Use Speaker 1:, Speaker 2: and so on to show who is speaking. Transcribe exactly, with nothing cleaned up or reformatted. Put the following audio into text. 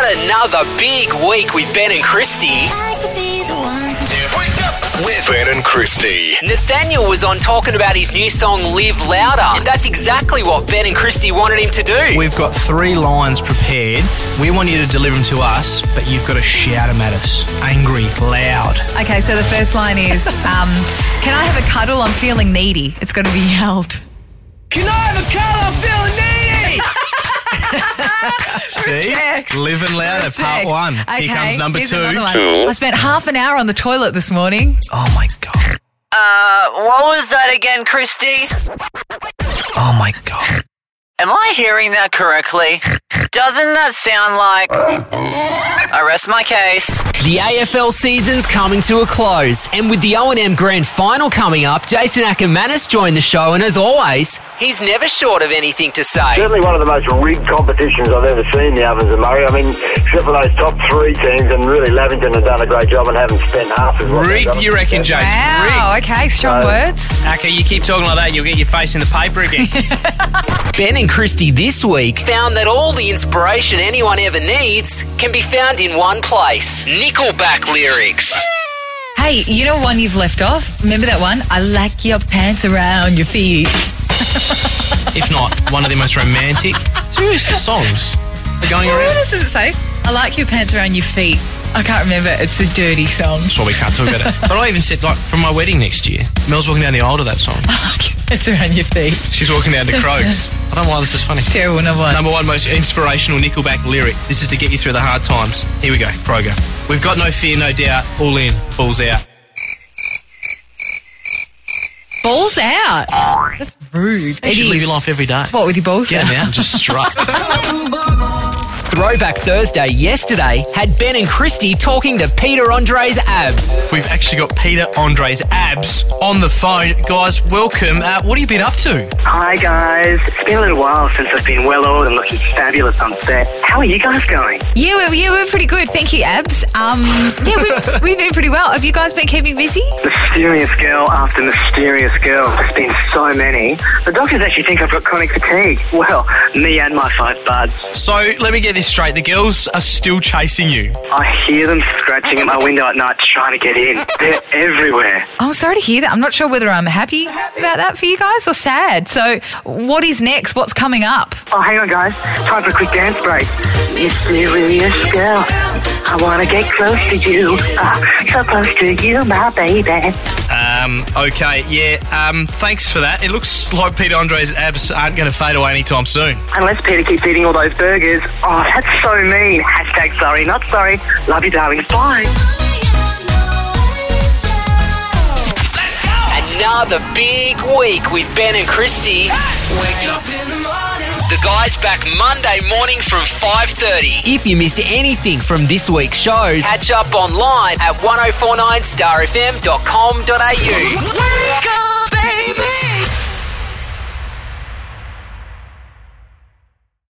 Speaker 1: another big week with Ben and Christy.
Speaker 2: With Ben and Christy.
Speaker 1: Nathaniel was on talking about his new song, Live Louder, and that's exactly what Ben and Christy wanted him to do.
Speaker 3: We've got three lines prepared. We want you to deliver them to us, but you've got to shout them at us. Angry, loud.
Speaker 4: Okay, so the first line is, um, can I have a cuddle? I'm feeling needy. It's got to be yelled.
Speaker 3: Can I have a cuddle? I'm feeling needy! See?
Speaker 4: Respect.
Speaker 3: Living Louder,
Speaker 4: Respect.
Speaker 3: part one.
Speaker 4: Okay,
Speaker 3: Here comes number
Speaker 4: here's
Speaker 3: two.
Speaker 4: another one. I spent half an hour on the toilet this morning.
Speaker 3: Oh, my God.
Speaker 5: Uh, what was that again, Christy?
Speaker 3: Oh, my God.
Speaker 5: Am I hearing that correctly? Doesn't that sound like... I rest my case.
Speaker 1: The A F L season's coming to a close, and with the O and M Grand Final coming up, Jason Ackermanis joined the show, and as always, he's never short of anything to say.
Speaker 6: Certainly one of the most rigged competitions I've ever seen, the Ovens and Murray. I mean, except for those top three teams, and really Lavington have done a great job and haven't spent half as much.
Speaker 3: Rigged, you reckon, Jason?
Speaker 4: Wow,
Speaker 3: Rigged.
Speaker 4: okay, strong
Speaker 6: No.
Speaker 4: words.
Speaker 3: Okay, you keep talking like that, you'll get your face in the paper again.
Speaker 1: Ben and Christy this week found that all the inspiration anyone ever needs can be found in one place. Nickelback lyrics.
Speaker 4: Hey, you know one you've left off? Remember that one? I like your pants around your feet.
Speaker 3: If not, one of the most romantic serious songs are going
Speaker 4: What
Speaker 3: around.
Speaker 4: does it say? I like your pants around your feet. I can't remember. It's a dirty song.
Speaker 3: That's why we can't talk about it. But I even said, like, from my wedding next year, Mel's walking down the aisle to that song.
Speaker 4: It's around your feet.
Speaker 3: She's walking down to Croaks. I don't know why this is funny.
Speaker 4: Terrible number one.
Speaker 3: Number one most inspirational Nickelback lyric. This is to get you through the hard times. Here we go, Kroger. We've got no fear, no doubt. All in, balls out.
Speaker 4: Balls out. That's rude.
Speaker 3: You should live your life every day.
Speaker 4: What, with your balls
Speaker 3: Get
Speaker 4: out?
Speaker 3: them out and just strut.
Speaker 1: Throwback Thursday yesterday had Ben and Christy talking to Peter Andre's abs.
Speaker 3: We've actually got Peter Andre's abs on the phone. Guys, welcome. Uh, what have you been up to?
Speaker 7: Hi guys, it's been a little while since I've been well oiled and looking fabulous on set. How are you guys going?
Speaker 4: Yeah, we're, yeah, we're pretty good. Thank you, Abs. Um, yeah, we've, we've been pretty well. Have you guys been keeping busy?
Speaker 7: Mysterious girl after mysterious girl. There's been so many. The doctors actually think I've got chronic fatigue. Well, me and my five buds.
Speaker 3: So, let me get this straight. The girls are still chasing you.
Speaker 7: I hear them scratching at my window at night trying to get in. They're everywhere.
Speaker 4: I'm sorry to hear that. I'm not sure whether I'm happy about that for you guys or sad. So what is next? What's coming up?
Speaker 7: Oh, hang on guys. Time for a quick dance break. Mysterious girl, I want to get close to you. Uh, so close to you, my baby.
Speaker 3: Um, okay, yeah, um, thanks for that. It looks like Peter Andre's abs aren't going to fade away anytime soon.
Speaker 7: Unless Peter keeps eating all those burgers. Oh, that's so mean. Hashtag sorry, not sorry. Love you, darling. Bye.
Speaker 1: Another big week with Ben and Christy. Wake up in the morning. The guys back Monday morning from five thirty. If you missed anything from this week's shows, catch up online at ten forty-nine star f m dot com dot a u.